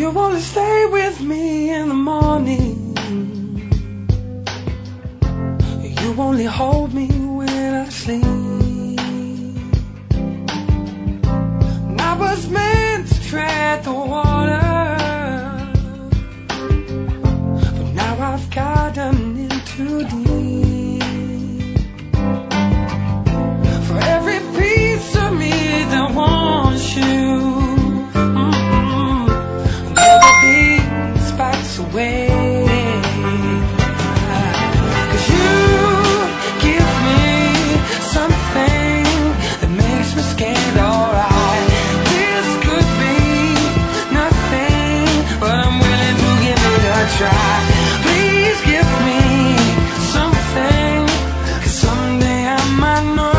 You only stay with me in the morning. You only hold me when I sleep. And I was meant to tread the water, but now I've gotten in too deep. For every piece of me that wants you, another piece backs away. Please give me something, 'cause someday I might know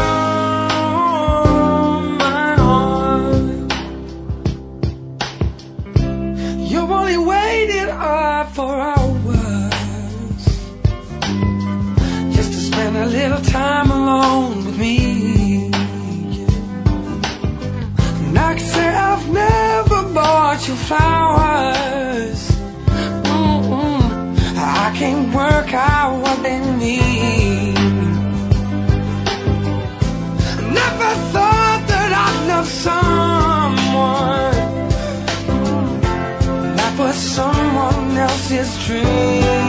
my own. You only waited up for hours just to spend a little time alone with me. And I can say I've never bought you flowers. I can't work out what they mean. Never thought that I'd love someone that was someone else's dream.